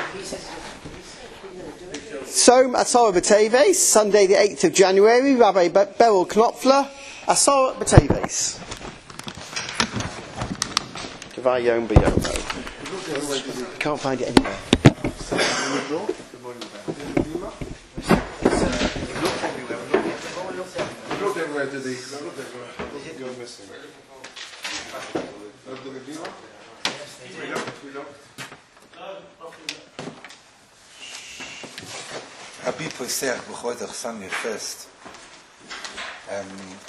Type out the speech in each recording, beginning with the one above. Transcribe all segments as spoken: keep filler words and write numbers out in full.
Som Asara B'Teves, Sunday the eighth of January, Rabbi Beryl Knopfler, Asara B'Teves. Kavayom B'Yomo. Can't find it anywhere. Look everywhere to the... You're missing. Happy Pesach, B'chodesh Sunday first. Um,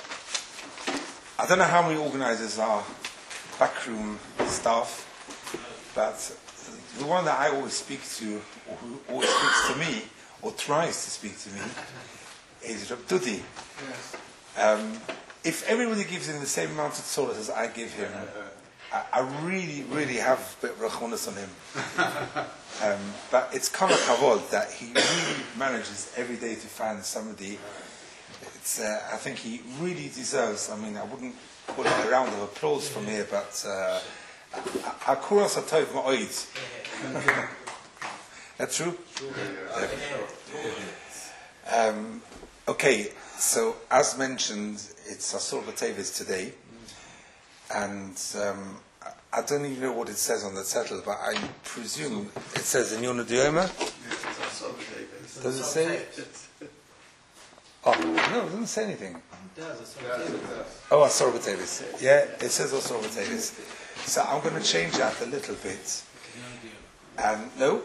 I don't know how many organisers are backroom staff, but the one that I always speak to, or who always speaks to me, or tries to speak to me, is Reb Dudi. Yes. Um, if everybody gives him the same amount of Torah as I give him, I, I really, really have a bit of rachonis on him. um, but it's kind of kavod that he really manages every day to find somebody. It's, uh, I think he really deserves, I mean, I wouldn't call it a round of applause from here, but Akuras Atov Ma'oid. That's true? Um, okay, so as mentioned, it's Asara B'Teves today, and um, I don't even know what it says on the title, but I presume it says in Yonah Dioma. Does it say? Oh, no, it doesn't say anything. Oh, Asara B'Teves. Yeah, it says Asara B'Teves. So I'm going to change that a little bit. And no,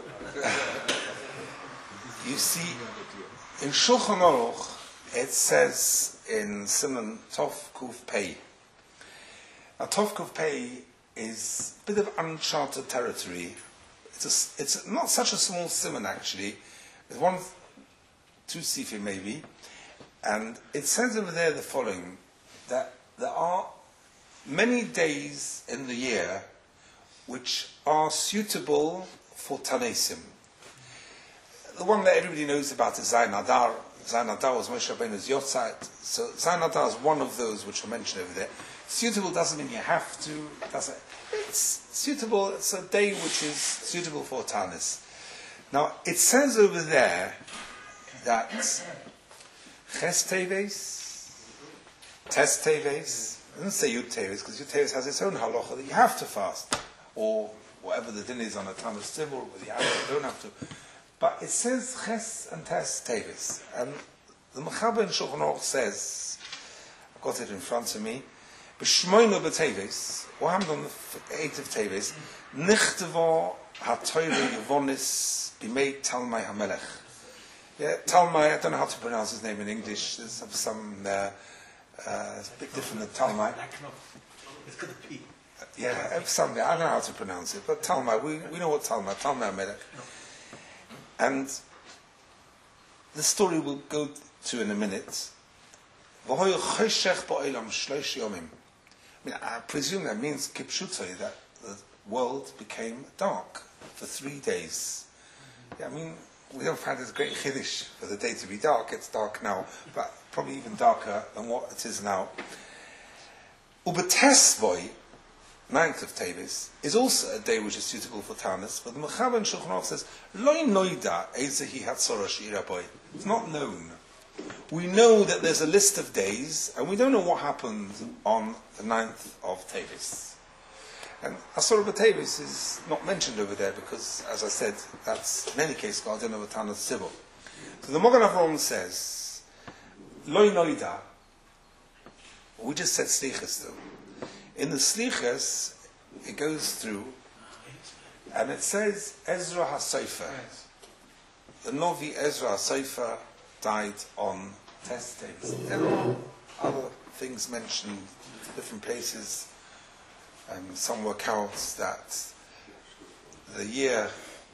you see, in Shulchan Aruch, it says in Siman Tov Kuf Pei. Now, Tov Kuf Pei is a bit of uncharted territory. It's a, it's not such a small Siman actually. There's one, two sifim maybe, and it says over there the following: that there are many days in the year which are suitable for Tanesim. The one that everybody knows about is Zayin Adar. Zayin Adar was Moshe Rabbeinu's Yotzat. So Zayin Adar is one of those which are mentioned over there. Suitable doesn't mean you have to. Doesn't. It's suitable. It's a day which is suitable for Tanis. Now it says over there that Ches Teves, Tes Teves. It doesn't say Yud Teves because Yud Teves has its own halacha that you have to fast, or whatever the din is on a Tanis Tzibur, whether you have to or don't have to. But it says Ches and Tes Teves, and the Mechaber in Shulchan Aruch says, I've got it in front of me, B'shmoino b'Teves, what happened on the eighth of Teves, Nichtavo ha'toyre Yevonis b'mei Talmai HaMelech. Yeah, Talmai, I don't know how to pronounce his name in English, there's some, uh, uh, it's a bit different than Talmai. It's going to be. Yeah, something, I don't know how to pronounce it, but Talmai, we, we know what Talmai, Talmai HaMelech. And the story we'll go to in a minute. I mean, I presume that means kipshutai, that the world became dark for three days. Yeah, I mean, we don't find it a great chiddush for the day to be dark. It's dark now, but probably even darker than what it is now. Ubetesvoy, ninth of Teves, is also a day which is suitable for Tanis, but the Mechaber in Shulchan Aruch says, Loi noida ezehi hatzorah she'ira boi. It's not known. We know that there's a list of days, and we don't know what happened on the ninth of Teves. And Asara B'Teves is not mentioned over there because, as I said, that's in any case called in over Tanis Tzibur. So the Magen Avraham says, Loi noida. We just said slichas though. In the Slichas, it goes through, and it says Ezra HaSofer. The Novi Ezra HaSofer died on Tes Teves. There are other things mentioned in different places. Um, some work out that the year,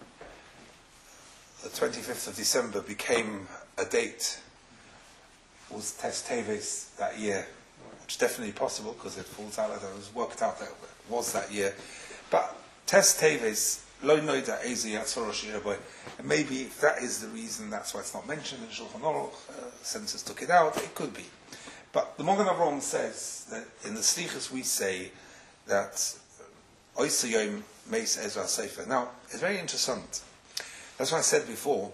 the twenty-fifth of December, became a date, was Tes Teves that year. Which is definitely possible because it falls out, it was worked out that it was that year. But Tes Teves, Lo Noida Ezi Yatzorah She'ira Boi. And maybe if that is the reason, that's why it's not mentioned in Shulchan Aruch, uh, census took it out, it could be. But the Magen Avraham says that in the Slichas we say that Oisa Yom Meis Ezra Sefer. Now, it's very interesting. That's why I said before,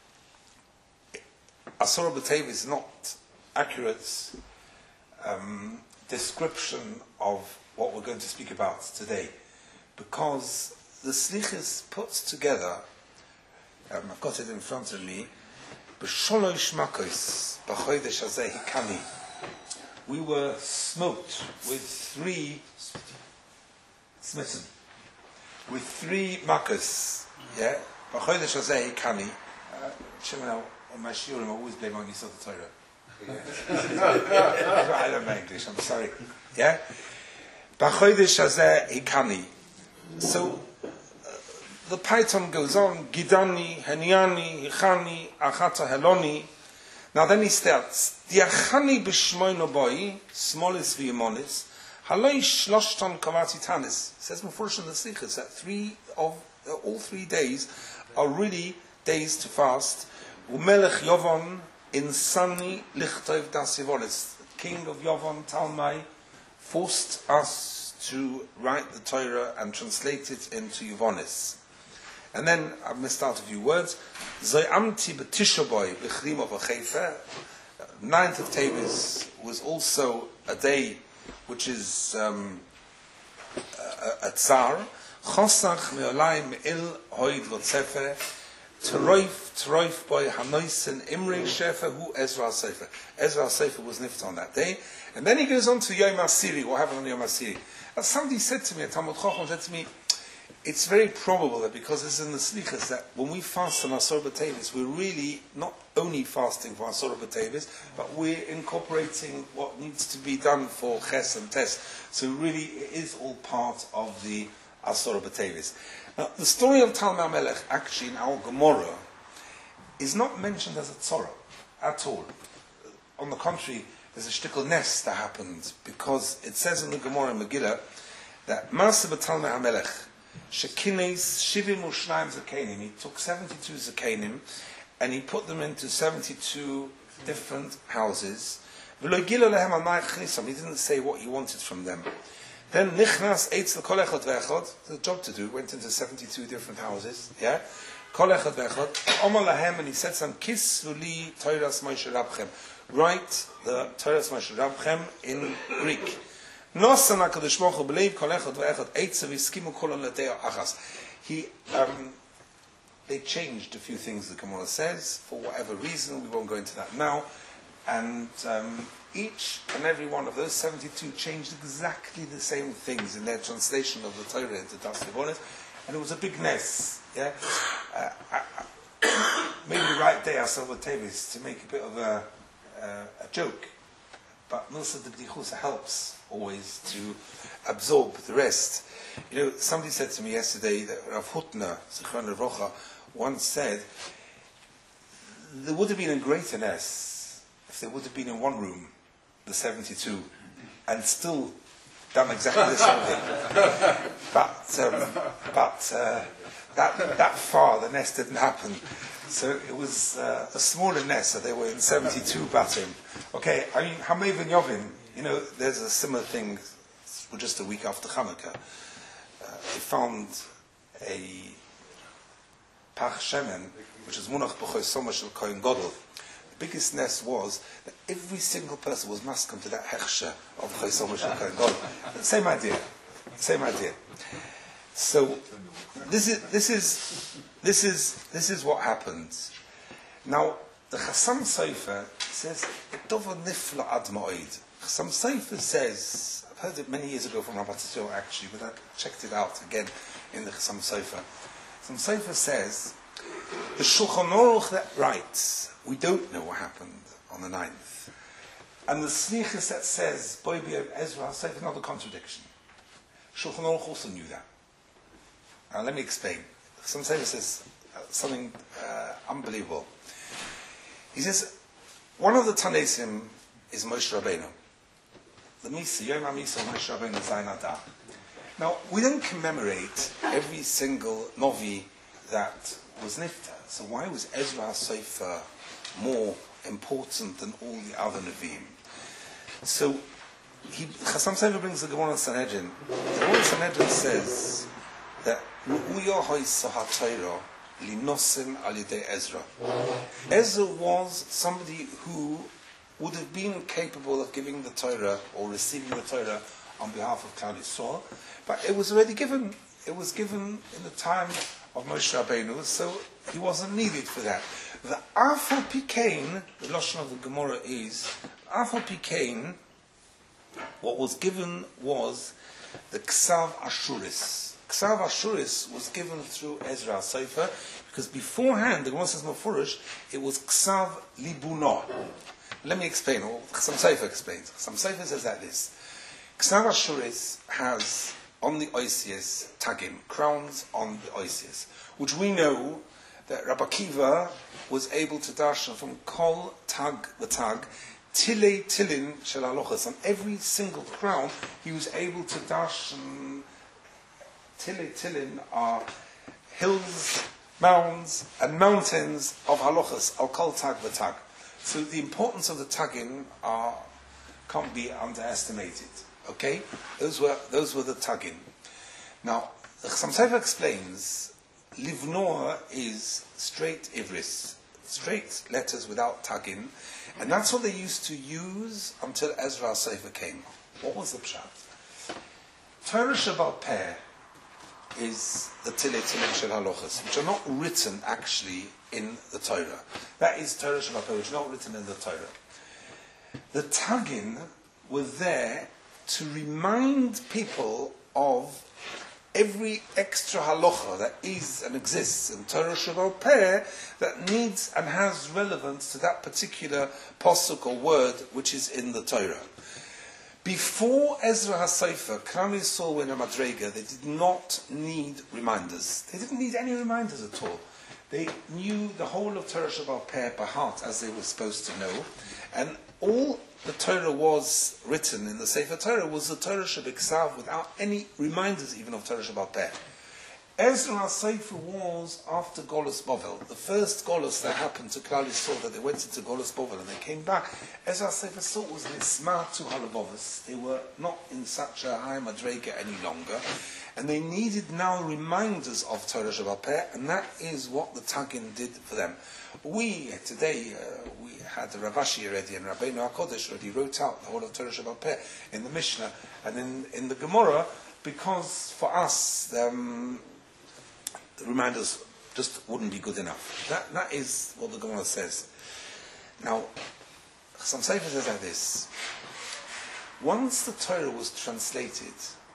Asura B'Tev is not accurate um, description of what we're going to speak about today, because the Slichus puts together, um, I've got it in front of me, B'sholosh makos b'chodesh hazeh hikani. We were smoked with three, smitten, with three makos, yeah? B'chodesh hazeh hikani. Shimon, on my shiurim, I always blame on Yisod Torah. I don't know English, I'm sorry. Yeah? B'chodesh hazeh hikani. So, the Python goes on, Gidani, Heniani, Hichani, Achata Heloni. Now then he starts, the Achani b'shmoino boi, smallest v'yemonis, haloi shloshton kavati tanis. Says Mefurish in the Slichus that three of, uh, all three days are really days to fast. Umelech Yovon, insani lichtov das Yevonis. King of Yovon, Talmai, forced us to write the Torah and translate it into Yevonis. And then I missed out a few words. Zoyamti b'tishaboy b'chrim of a Ninth of Tavis was also a day which is um, a, a tsar. Chosach me'olayim me'il hoid v'tzefer Teroif, Teroif boy Hanoisen Imre Shefer who Ezra Sefer. Ezra Sefer was nift on that day. And then he goes on to Yom HaSiri. What happened on Yom HaSiri? As somebody said to me, a Talmud Chacham said to me, it's very probable that because it's in the Slichas that when we fast on Asor B'Tevis, we're really not only fasting for Asor B'Tevis, but we're incorporating what needs to be done for Ches and Tes. So really it is all part of the Asor B'Tevis. Now the story of Talmai Melech, actually in our Gemara, is not mentioned as a tzorah at all. On the contrary, there's a shtickle nest that happened, because it says in the Gemara in Megillah that Maaseh b'Talmai HaMelech Shekines Shivim Ushnaim Zakenim. He took seventy-two Zakenim and he put them into seventy-two different houses. He didn't say what he wanted from them. Then Nichnas Eitz L'Kol Echad Ve'echad, the job to do, went into seventy-two different houses. Yeah, Kol Echad Ve'echad. Omar Lahem, and he said some Kis Luli Toiras Moshe Rabchem. Write the Toiras Moshe Rabchem in Greek. He um, they changed a few things the Gemara says for whatever reason. We won't go into that now. And um, each and every one of those seventy-two changed exactly the same things in their translation of the Torah into Das Yevonis, and it was a big mess. Yeah, uh, I, I, maybe right there I saw with Tavis to make a bit of a, uh, a joke. But Milsa de B'dichusa helps always to absorb the rest. You know, somebody said to me yesterday that Rav Hutner, Zichron Rocha, once said, there would have been a greater ness if there would have been in one room, the seventy-two, and still done exactly the same thing. But, um, but uh, that, that far the nest didn't happen. So it was uh, a smaller nest, so they were in seventy-two batim. Okay, I mean, Hamev and Yovin, you know, there's a similar thing, just a week after Hanukkah. Uh, they found a Pach Shemen, which is Munach B'choy Soma Shel Kohen Gadol. The biggest nest was that every single person was maskum to that Hechsher of B'choy Soma Shel Kohen Gadol. Same idea, same idea. So, this is, this is, This is this is what happens. Now, the Chassam Sofer says, "Dova nifla ad ma'od." Chassam Sofer says, I've heard it many years ago from Rabbi Tzur actually, but I checked it out again in the Chassam Sofer. Chassam Sofer says, the Shulchan Aruch that writes, we don't know what happened on the ninth, and the Slichus that says, Boy be Ezra Sofer, another contradiction. Shulchan Aruch also knew that. Now, let me explain. Some say this is uh, something uh, unbelievable. He says, one of the Tanaisim is Moshe Rabbeinu. The Misa, Yom HaMisa, Moshe Rabbeinu Zayin Adar. Now, we don't commemorate every single Novi that was Nifta. So why was Ezra Sofer more important than all the other Nevi'im? So, he, Chassam Sofer brings the Gemara Sanhedrin. The Gemara Sanhedrin says that Ru'uya ha'isa ha'Torah linosim al yedei Ezra. Ezra was somebody who would have been capable of giving the Torah or receiving the Torah on behalf of Klal Yisrael, but it was already given. It was given in the time of Moshe Rabbeinu, so he wasn't needed for that. The Afal Pikain, the Lashon of the Gemara is, Afal Pikain, what was given was the Ksav Ashuris. Ksav Ashuris was given through Ezra HaSofer, because beforehand, the Gemara says Mefurish, it was Ksav Libunah. Let me explain, or Chassam Sofer explains. Chassam Sofer says like this. Ksav Ashuris has on the Oisius tagim, crowns on the Oisius, which we know that Rabbi Akiva was able to darshan from kol tag the tag, tile tilin shel halochas. On every single crown, he was able to darshan. Tile tilin are hills, mounds, and mountains of halochas. Al kol tag the tag. So the importance of the tagim are can't be underestimated. Okay, those were those were the tagim. Now, the Chassam Sofer explains, livnoa is straight ivris, straight letters without tagim, and that's what they used to use until Ezra HaSofer came. What was the pshat? Torah Shebal Peh is the Tile Tilim Shel Halochas, which are not written actually in the Torah. That is Torah Shebal Peh, which is not written in the Torah. The tagim were there to remind people of every extra halacha that is and exists in Torah Shebal Peh that needs and has relevance to that particular pasuk or word which is in the Torah. Before Ezra HaSofer, Klal Yisrael were in a madrega, they did not need reminders. They didn't need any reminders at all. They knew the whole of Torah Shebal Peh by heart as they were supposed to know, and all the Torah was written in the Sefer Torah was the Torah Shebiksav without any reminders even of Torah Shebal Peh. Ezra HaSofer was after Golus Bovel, the first Golus that happened to Klal Yisrael, that they went into Golus Bovel and they came back. Ezra HaSofer saw was Nisma to Halavovas. They were not in such a high madrega any longer, and they needed now reminders of Torah Shebal Peh, and that is what the Tagin did for them. We, today, uh, we had the Ravashi already, and Rabbeinu HaKodesh already wrote out the whole of Torah Shebal Peh in the Mishnah and in, in the Gemara, because for us, um, the reminders just wouldn't be good enough. That, that is what the Gemara says. Now, some Sefer says like this. Once the Torah was translated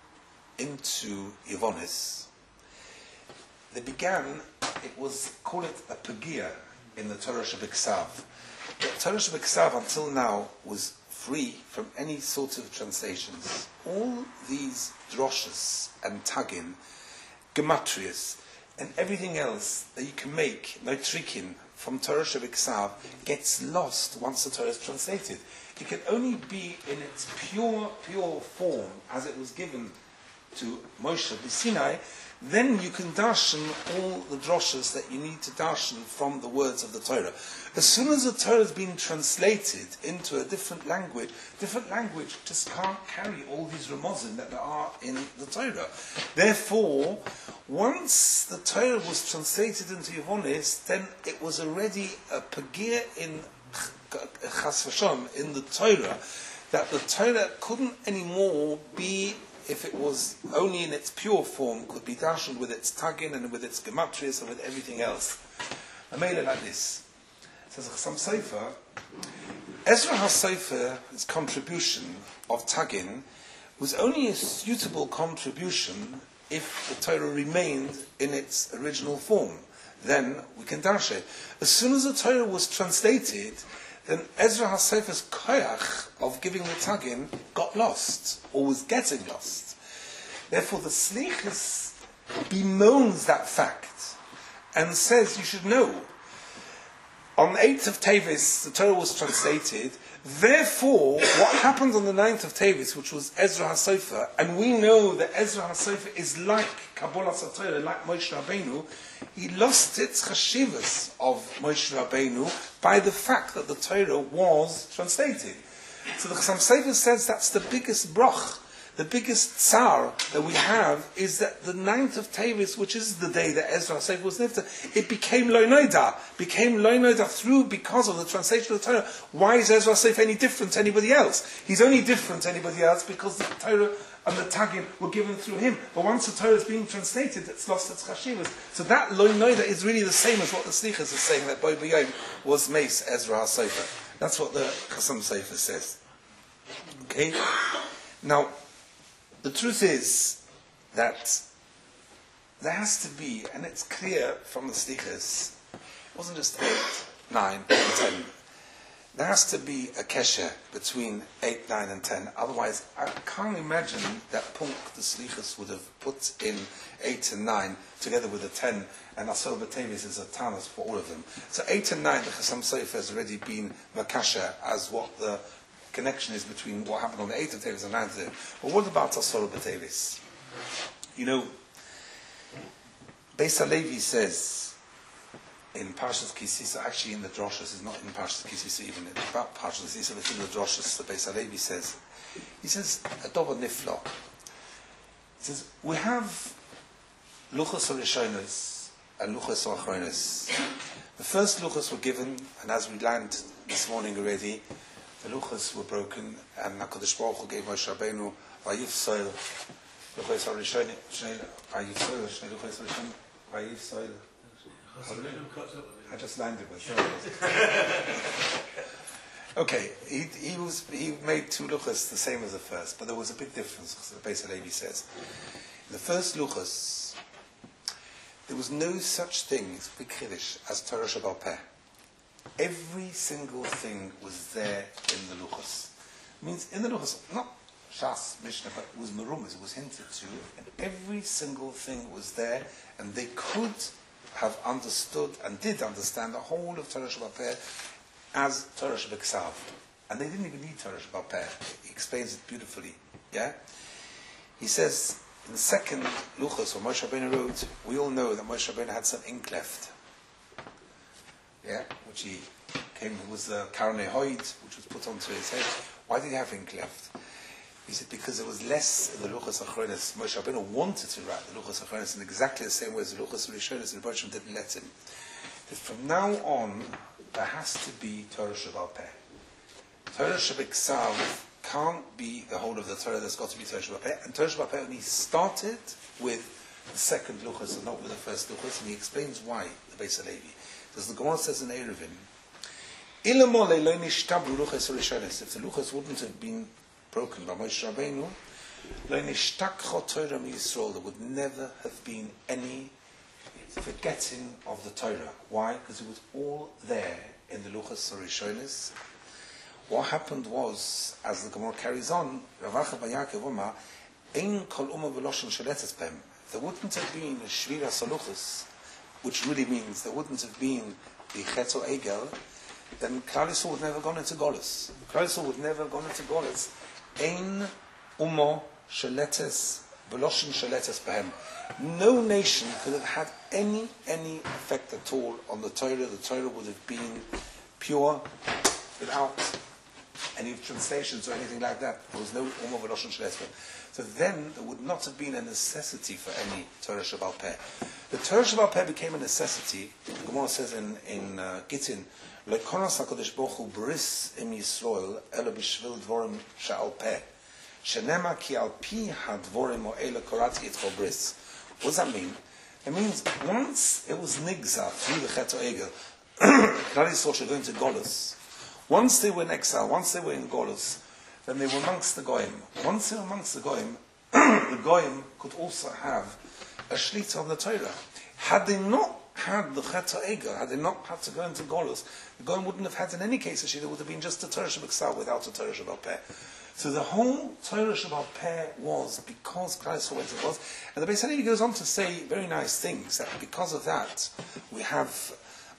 into Yevonis, they began, it was, call it a Pegia in the Torah Shebiksav. The Torah Shebiksav until now was free from any sort of translations. All these droshes and tagin, gematrias, and everything else that you can make, noitrikin, from Torah Shebiksav, gets lost once the Torah is translated. It can only be in its pure, pure form, as it was given to Moshe B'Sinai. Then you can darshan all the droshes that you need to darshan from the words of the Torah. As soon as the Torah has been translated into a different language, different language just can't carry all these ramozim that there are in the Torah. Therefore, once the Torah was translated into Yevonis, then it was already a pagir in Chas v'Shalom, in the Torah, that the Torah couldn't anymore be, if it was only in its pure form, could be darshaned with its tagin and with its gematrias and with everything else. I made it like this. It says Chassam Sofer, Ezra HaSofer's contribution of tagin was only a suitable contribution if the Torah remained in its original form. Then we can darshan it. As soon as the Torah was translated, then Ezra HaSofer's koyach of giving the tagin got lost, or was getting lost. Therefore, the Slichus bemoans that fact and says you should know. On the eighth of Tevis, the Torah was translated. Therefore, what happened on the ninth of Tevis, which was Ezra HaSofer, and we know that Ezra HaSofer is like Kabbalah HaTorah, like Moshe Rabbeinu, he lost its chashivas of Moshe Rabbeinu by the fact that the Torah was translated. So the Chassam Sofer says that's the biggest brach, The biggest tsar that we have is that the ninth of Tevis, which is the day that Ezra HaSefer was nifter, it became Lo Noida, became Lo Noida through because of the translation of the Torah. Why is Ezra HaSefer any different to anybody else? He's only different to anybody else because the Torah and the Tagim were given through him. But once the Torah is being translated, it's lost its chashivas. So that Lo Noida is really the same as what the Slichas is saying, that Bo B'Yom was Meis Ezra HaSefer. That's what the Chassam Sefer says. Okay? Now, the truth is that there has to be, and it's clear from the Slichas, it wasn't just eight, nine, and ten. There has to be a kesher between eight, nine, and ten. Otherwise, I can't imagine that Punk, the Slichas, would have put in eight and nine together with the ten, and Asor B'Tevis is a Tanas for all of them. So eight and nine, the Chassam Sofer has already been Makasha as what the connection is between what happened on the eighth of Tevis and ninth of Tevis. But what about Asor B'Tevis? You know, Beis HaLevi says in Parshas Kisisa, actually in the Droshes, it's not in Parshas Kisisa even, it's about Parshas Kisisa, but in the Droshes, the Beis HaLevi says, he says, a Dover Niflo. He says, we have Luchos HaRishonos and Luchos HaAchronos. The first Luchos were given, and as we learned this morning already, the Luchos were broken, and HaKadosh Baruch Hu gave Moshe Rabbeinu Vayifsoil Luchos HaRishonos, Vayifsoil, Shnei Luchos HaRishonos, Vayifsoil. I just landed with it. Okay, he, he was he made two luchas the same as the first, but there was a big difference. The Beis HaLevi says, in the first luchas, there was no such thing, it's big chiddush, as Torah Shebal Peh. Every single thing was there in the luchas. It means in the luchas, not Shas, Mishnah, but it was merumas, it was hinted to, and every single thing was there, and they could have understood and did understand the whole of Torah Shebal Peh as Torah Shebeksav. And they didn't even need Torah Shebal Peh. He explains it beautifully. Yeah? He says, in the second Luchos, where Moshe Rabbeinu wrote, we all know that Moshe Rabbeinu had some ink left. Yeah? Which he came, it was the Karnei Hoid, which was put onto his head. Why did he have ink left? He said, because there was less in the Luchos HaAchronos. Moshe Rabbeinu wanted to write the Luchos HaAchronos in exactly the same way as the Luchos HaRishonos, and the Rebbe didn't let him. That from now on, there has to be Torah Shebal Peh. Torah Shebeksav can't be the whole of the Torah, there's got to be Torah Shebal Peh. And Torah Shebal Peh only started with the second Luchos and not with the first Luchos, and he explains why, the Beis HaLevi. As the Gemara says in Eruvin, if the Luchos wouldn't have been broken by Moshe Rabbeinu, there would never have been any forgetting of the Torah. Why? Because it was all there in the Luchos HaRishonos. What happened was, as the Gemara carries on, Rav Acha bar Yaakov Omar, Ein kol umma v'loshen sheletes b'hem. There wouldn't have been a Shviras HaLuchos, which really means there wouldn't have been the Chetz or Egel, then Klal Yisrael would never have gone into Golus. Klal Yisrael would never have gone into Golus. Ein umma sheletes v'loshen sheletes b'hem. No nation could have had any any effect at all on the Torah. The Torah would have been pure, without any translations or anything like that. There was no umma v'loshen sheletes b'hem. So then there would not have been a necessity for any Torah Shebal Peh. The Torah Shebal Peh became a necessity. The Gemara says in in uh, Gittin, "Lekonas Hakadosh Baruch Hu bris im Yisrael ela b'shvil dvorim she'al peh, shenema ki al pi hadvorim o ela korati itcho bris." What does that mean? It means once it was nigza through the Chet Egel, Klal Yisrael should go into Golus. Once they were in exile, once they were in Golus, then they were amongst the Goyim. Once they were amongst the Goyim, the Goyim could also have a shlita on the Torah. Had they not had the Chet Egel, had they not had to go into Golus, the Goyim wouldn't have had in any case a shlita. It would have been just a Torah Shebeksav without a Torah Shebal Peh. So the whole Torah Shebal Peh was because Christ went to Golus. And the Beis HaLevi goes on to say very nice things, that because of that, we have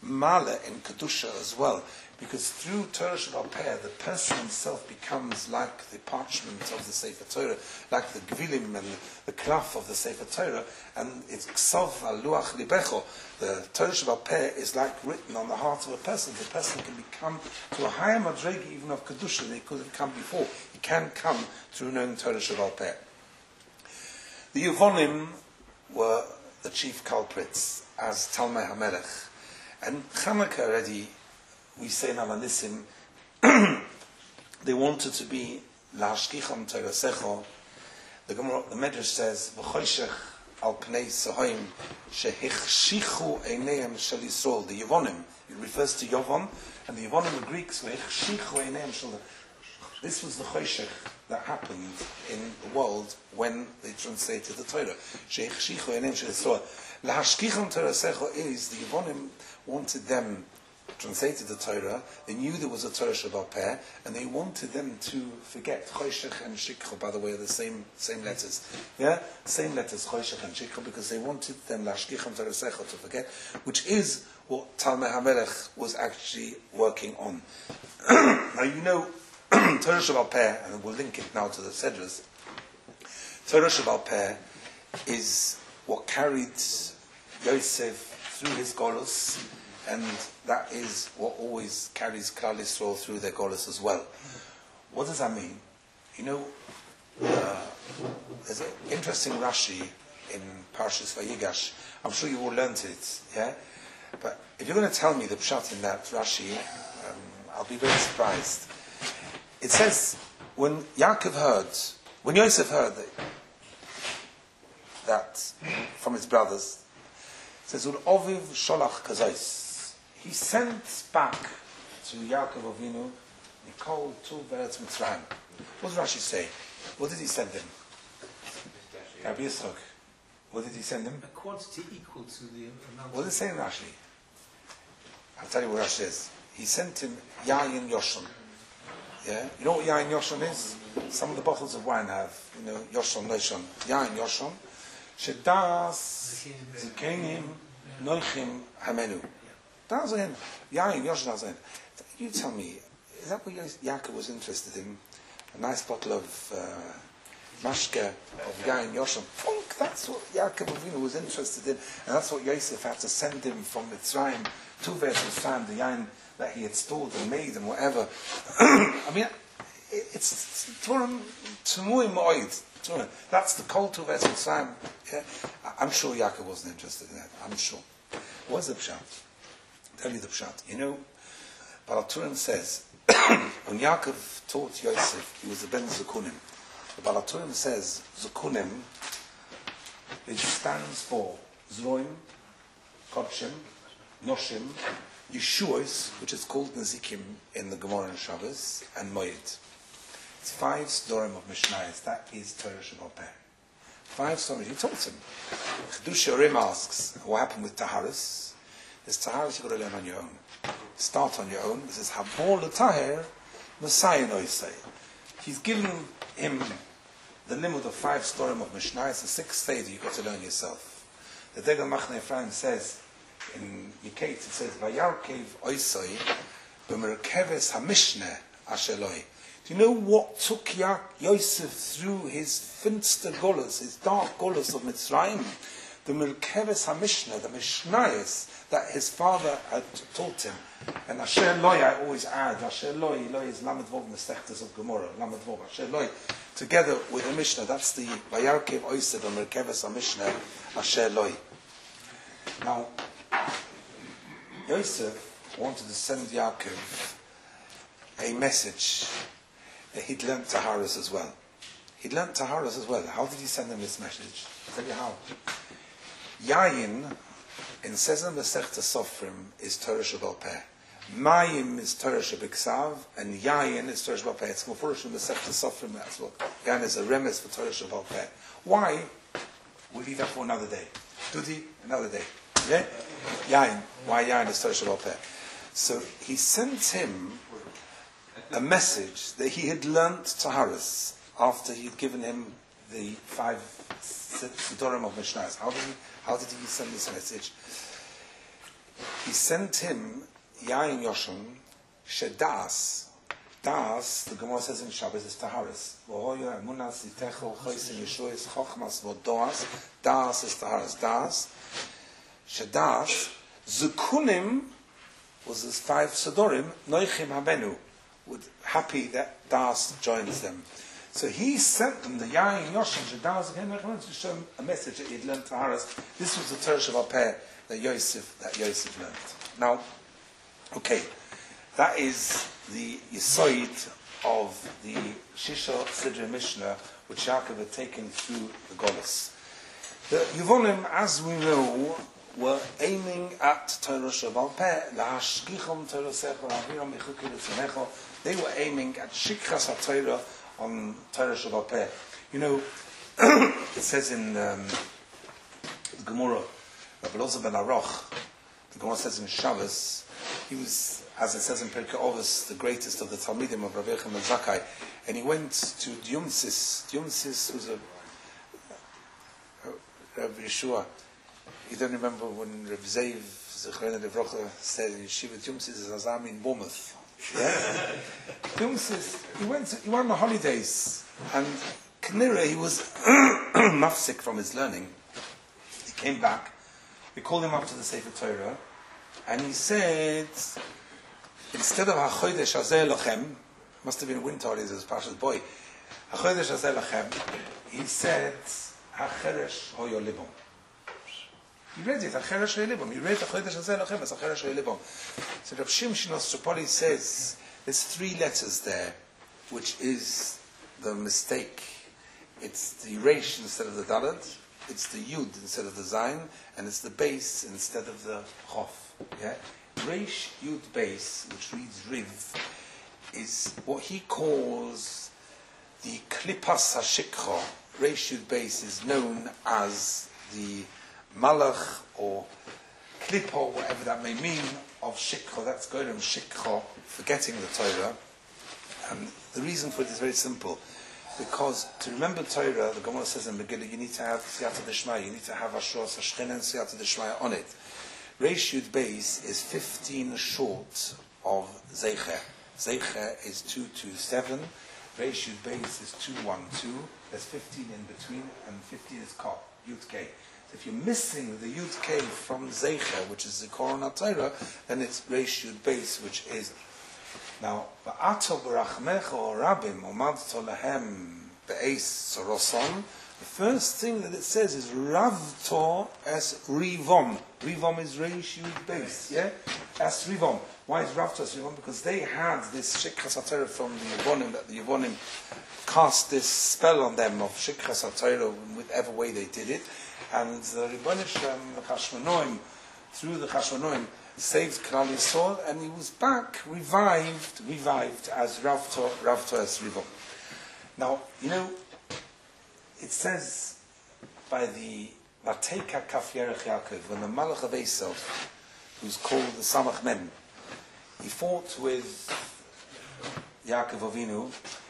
Mala in Kedusha as well, because through Torah Sheba'al Peh, the person himself becomes like the parchment of the Sefer Torah, like the Gvilim and the, the Klaf of the Sefer Torah, and it's Ksav al Luach Libecho. The Torah Sheba'al Peh is like written on the heart of a person. The person can become to a higher madrega even of Kedusha than he could have come before. He can come through knowing Torah Sheba'al Peh. The Yevonim were the chief culprits as Talmei HaMelech. And Chanukah already, we say in Alanissim, they wanted to be La'ashkicham Torasecho. The Gemara, the Medrash says, V'choshech al pnei Sohaim shehichshichu eineim shel Yisrael. The Yevonim, it refers to Yovon, and the Yevonim, the Greeks, v'hichshichu eineim shel. This was the choshech that happened in the world when they translated the Torah. Shehichshichu eineim shel Yisrael. La'ashkicham Torasecho is, the Yevonim wanted them, translated the Torah, they knew there was a Torah Sheba'al Peh, and they wanted them to forget. Choshech and Shikha, by the way, are the same same letters. Yeah? Same letters, Choshech and Shikha, because they wanted them, Lashkicham Torasecha, to forget, which is what Talmei HaMelech was actually working on. Now you know, Torah Sheba'al Peh, and we'll link it now to the Sedras, Torah Sheba'al Peh is what carried Yosef through his Golus, and that is what always carries Klal Yisrael through their Golus as well. What does that mean? You know, uh, there's an interesting Rashi in Parshas Vayigash. I'm sure you all learnt it, yeah? But if you're going to tell me the pshat in that Rashi, um, I'll be very surprised. It says, when Yaakov heard, when Yosef heard that, that from his brothers, it says, Oviv Sholach Kazais. He sent back to Yaakov Avinu, Nikol Tu Beretz Mitzrayim. What does Rashi say? What did he send him? Rabbi Yitzchak. What did he send him? A quantity equal to the amount. What does it say in Rashi? I'll tell you what Rashi says. He sent him Yayin Yoshon. Yeah? You know what Yayin Yoshon is? Some of the bottles of wine have, you know, Yoshon, Noshon. Yayin Yoshon. Shedas Zikenim Noichim Hamenu. That's him. Yain Yoshon Hazain. You tell me, is that what Yaakov was interested in? A nice bottle of uh, mashke of Yain Yoshon. Funk, that's what Yaakov Avinu was interested in, and that's what Yosef had to send him from Mitzrayim to Mitzrayim, the Yain that he had stored and made and whatever. I mean, it's Turim Tumuim Oid. That's the call to Mitzrayim. Yeah? I'm sure Yaakov wasn't interested in that. I'm sure. What's the pshat? I'll tell you the pshat. You know, Baal Turim says, when Yaakov taught Yosef, he was a ben Zukunim. The Baal Turim says, Zukunim, it stands for Zroim, Kodshim, Noshim, Yeshuos, which is called Nezikim in the Gemara and Shabbos, and Moed. It's five Sdorim of Mishnayos. That is Torah Sheba'al Peh. Five stories. He taught him. Chedush Yorim asks, what happened with Taharis? There's Taharis you've got to learn on your own. Start on your own. This is Habor L'Tahir, Messiah Noisei. He's given him the limit of five storim of Mishnayos, the sixth stage you've got to learn yourself. The Degel Machne Ephraim says, in Yikait, it says, Vayarkev Oisei, B'merkeves HaMishneh Asheloi. Do you know what took Ya- Yosef through his finster golas, his dark golas of Mitzrayim? The Merkeves HaMishneh, the Mishnayos that his father had taught him. And Asher Loi, I always add, Asher Loi, Loi is Lamed Vov Mesechtes of Gemara, Lamed Vov, Asher Loi, together with the Mishnah, that's the Vayarkev Oiseh, the Merkeves HaMishneh, Asher Loi. Now, Yosef wanted to send Yaakov a message that he'd learnt Taharis as well. He'd learnt Taharis as well. How did he send him this message? I'll tell you how. Yayin, in Sezem Masechta Sofrim, is Torah Sheba'al Peh. Mayim is Torah Shebiksav, and Yayin is Torah Sheba'al Peh. It's Mufurish in Masechta Sofrim as well. Yayin is a remes for Torah Sheba'al Peh. Why? We'll leave that for another day. Dudi, another day. Yeah? Yayin. Why Yayin is Torah Sheba'al Peh? So he sent him a message that he had learnt Taharis after he had given him the five Sidorim of Mishnayos. How did he, how did he send this message? he sent him Yain Yoshon Shedas. Das, the Gemara says in Shabbos, is Taharis. V'hoya emunas yitechel choysim yeshuis chochmas v'doas. Das is Taharis. Das. Shedas. Zukunim was his five Sadorim. Noichim habenu. Would happy that Das joins them. So he sent them the Yain Yoshon Shedas again to show him a message that he'd learned Taharis. This was the Torah Shabbat Peh that Yosef, that Yosef learned. Now, okay. That is the Yisoid of the Shisha Sidra Mishnah, which Yaakov had taken through the Golos. The Yevonim, as we know, were aiming at Torah Shabbat Peh, Lahashgichom Torah Secho, Aviram Mechuki L'Tzanecho. They were aiming at Shikras HaTorah on Torah Shabbat Peh. You know, it says in um, the Gemara, Rabbi Elazar ben Aroch, the Gemara says in Shabbos, he was, as it says in Pirkei Avos, the greatest of the Talmidim of Rabbi Yochanan ben Zakkai, and he went to Diumsis. Diumsis was a Rabbi Yeshua. You don't remember when Rabbi Zev Zechrona Devrocha said in Yeshiva Diumsis is Azam in Bournemouth. Yeah? Diumsis, he went to, he went on the holidays, and Knira, he was mafsik from his learning. He came back, we called him up to the Sefer Torah, and he said, instead of HaChodesh Hazeh Lochem, must have been a winter holidays as Pasha's boy, HaChodesh Hazeh Lochem, he said, HaCheresh Hoyo Libom. He read it, HaCheresh Hoyo Libom. He read HaChodesh Hazeh Lochem as HaCheresh Hoyo Libom. So Rav Shimshon Ostropoli says, there's three letters there, which is the mistake. It's the Reish instead of the Dalet, it's the Yud instead of the Zayin, and it's the base instead of the Chof. Yeah? Reish Yud base, which reads Riv, is what he calls the Klippas HaShikha. Reish Yud base is known as the Malach or Klippo, whatever that may mean, of Shikha. That's Goyim Shikha, forgetting the Torah. And the reason for it is very simple. Because to remember Torah, the Gemara says in Megillah, you need to have Siyata D'Shmaya, you need to have Ashros HaShchina and Siyata D'Shmaya on it. Reish Yud Beis is fifteen short of Zeicher. Zeicher is two two seven. Reish Yud Beis is two one two. There's fifteen in between, and fifteen is Kaf, Yud K. So if you're missing the Yud K from Zeicher, which is the Korona Torah, then it's Reish Yud Beis, which is. Now, Ba'ato Barachmecho Rabim Omadto Lahem Be'es Soroson. The first thing that it says is Ravto as Rivom. Rivom is Reish Yud Beis, yeah? As Rivom. Why is Ravto as Rivom? Because they had this Shikras HaTorah from the Yevonim, that the Yevonim cast this spell on them of Shikras HaTorah in whichever way they did it. And the Rebbeinu Shem, the Chashmonoim, through the Chashmonoim, saved Klal Yisrael, and he was back, revived, revived as Ravto, Ravto as Rivom. Now, you know, it says by the Vateka Kaf Yerech Yaakov, when the Malach of Esav, who's called the Samach Mem, he fought with Yaakov Avinu.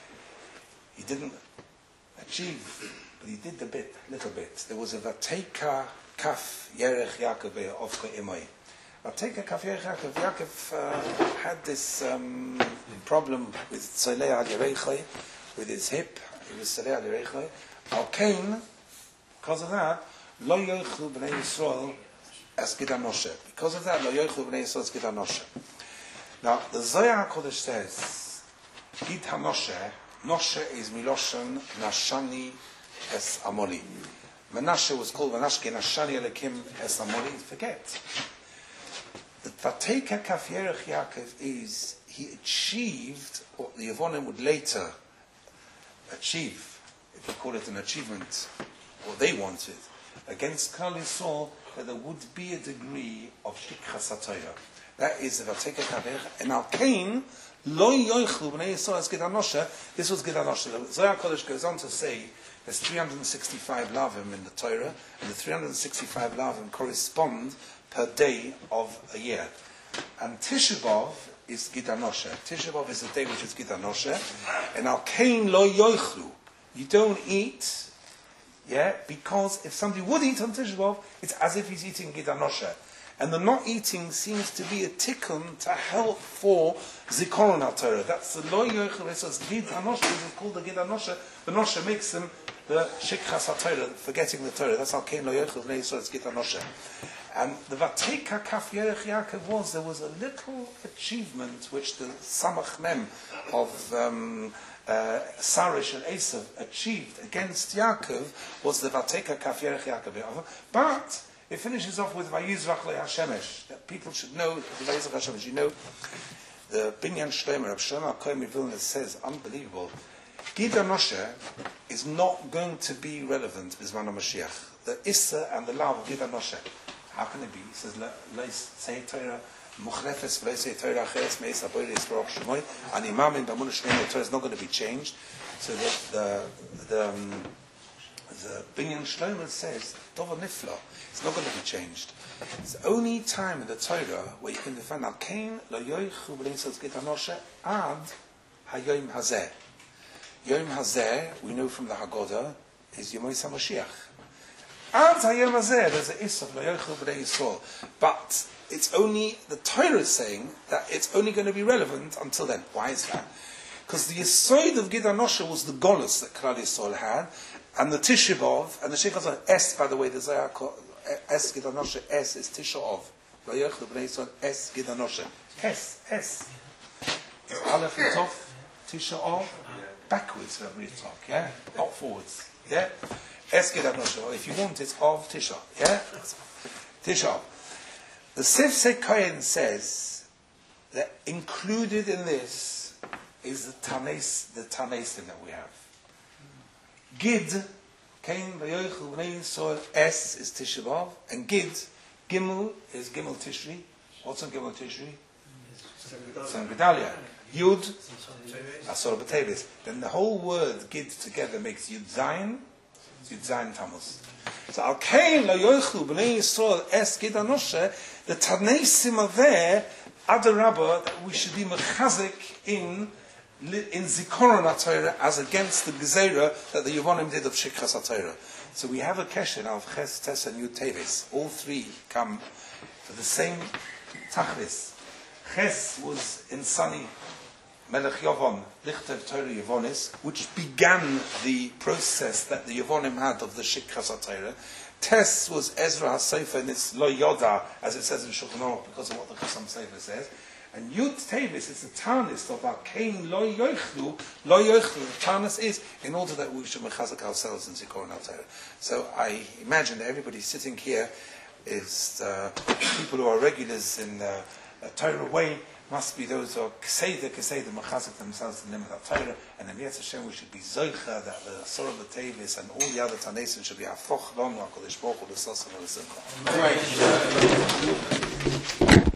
He didn't achieve, but he did a bit, little bit. There was a Vateka Kaf Yerech Yaakov Ofka Imai. Vateka Kaf Yerech Yaakov. Yaakov uh, had this um, problem with Tzolei Ad Yerechai, with his hip. He was Tzolei Ad Yerechai. Al Kain, because of that, Lo Yochlu B'nei Yisrael as Gid HaNoshe. Because of that, Lo Yochlu B'nei Yisrael as Gid HaNoshe. Now, the Zohar HaKodesh says, Gid HaNoshe, Noshe is Miloshan Nashani Es Amoli. Menashe was called Menashke Nashani Elekim Es Amoli. Forget. The Vateka Kaf Yerech Yaakov is, he achieved what the Yevonim would later achieve, if you call it an achievement, what they wanted, against Klal Yisrael, that there would be a degree of Shikras HaTorah. That is the Vateka Kaf Yerech. And Al Kain, Lo Yochlu B'nei Yisrael as Gid HaNoshe. This was Gid HaNoshe. The Zohar HaKodesh goes on to say there's three hundred sixty-five lavim in the Torah, and the three hundred sixty-five lavim correspond per day of a year. And Tisha B'Av is Gid HaNoshe. Tisha B'Av is the day which is Gid HaNoshe. And Al Kain Lo Yochlu. You don't eat, yeah, because if somebody would eat on Tisha B'Av, it's as if he's eating Gid HaNoshe. And the not eating seems to be a tikkun to help for Zikaron HaTorah. That's the Lo Yochel, it says Gid HaNoshe, it's called the Gid HaNoshe. The Noshe makes them the Shikras HaTorah, forgetting the Torah. That's Al Kein Lo Yochel, so it's Gid HaNoshe. And the Vateka Kaf Yerech Yaakov was, there was a little achievement which the Samach Mem of um, uh, Sarish and Esav achieved against Yaakov was the Vateka Kaf Yerech Yaakov. But it finishes off with Vayizrach Le Hashemesh, that people should know the Vayizrach Hashemesh. You know, the Binyan Shlomo of Shlomo HaKohen Vilna says, unbelievable, Gid HaNoshe is not going to be relevant Bizman HaMashiach. The Issa and the Lav of Gid HaNoshe. How can it be? He says, Leis Sei Torah, Muchrefes, Leis Sei Torah, Cheres, Meis, Aboyre, Yisroch, Shemoy, and Imam in Bamun Shneim, the Torah is not going to be changed. So the, the, the, um, the Binyan Shlomo says, Dova Nifla, it's not going to be changed. It's the only time in the Torah where you can defend Al Kain, Lo Yoichu, B'lein Saz Gid HaNoshe, Ad HaYoim Hazeh. Yom Hazeh, we know from the Haggadah, is Yom HaMashiach. Ad Hayom Hazeh, there's an Issa of Lo Yochel B'nei Yisrael. But it's only, the Torah is saying that it's only going to be relevant until then. Why is that? Because the Yesod of Gid HaNoshe was the Golus that Klal Yisrael had, and the Tisha B'Av, and the Sheikh Hazar, S, by the way, the Zayah, S Gid HaNoshe, S is Tisha B'Av. Lo Yochel B'nei Yisrael, S Gid HaNoshe. S, S. It's Aleph and Tov, Tisha B'Av, backwards when we talk, yeah? Not forwards, yeah? Es Gid HaNoshe, if you want, it's of Tisha, yeah? Tisha. The Sifsei Kohen says that included in this is the Tanes, the Tanesim that we have. Gid, Kain, Vayochel, B'nei Yisrael, S is Tisha B'Av, and Gid, Gimel is Gimel Tishri. What's on Gimel Tishri? San Gedalia. Yud, Asor B'Tevis. Then the whole word Gid together makes Yud Zayin, Yud Zayin Tammuz. So Al Kain Lo Yochlu B'nei Yisrael Es Gid HaNoshe, the Tanesim are there, Adarabba, that we should be mechazik in in Zikaron HaTorah as against the Gezerah that the Yevonim did of Shikras HaTorah. So we have a kesher now of Ches, Tes, and Yud Tevis. All three come for the same Tachlis. Ches was in Sani Melech Yavon, Lichtev Torah Yavonis, which began the process that the Yavonim had of the Shikras HaTorah. Tes was Ezra HaSefer, and it's Lo Yoda, as it says in Shulchan Aruch, because of what the Chasam Sefer says. And Yud Tevis is the Tarnis of our Kain Lo Yochlu. Lo Yochlu, the Tarnis is in order that we should mechazak ourselves in Zikaron HaTorah. So I imagine that everybody sitting here is uh, people who are regulars in uh, a Torah way, must be those who are Keseda, Keseda, mechazak themselves in the name of the Torah, and in Yetz Hashem we should be Zoicha, that the Asor B'Tevis and all the other Tanesim should be Hafoch Lon, HaKadosh Baruch Hu, the Sosam and the Simcha.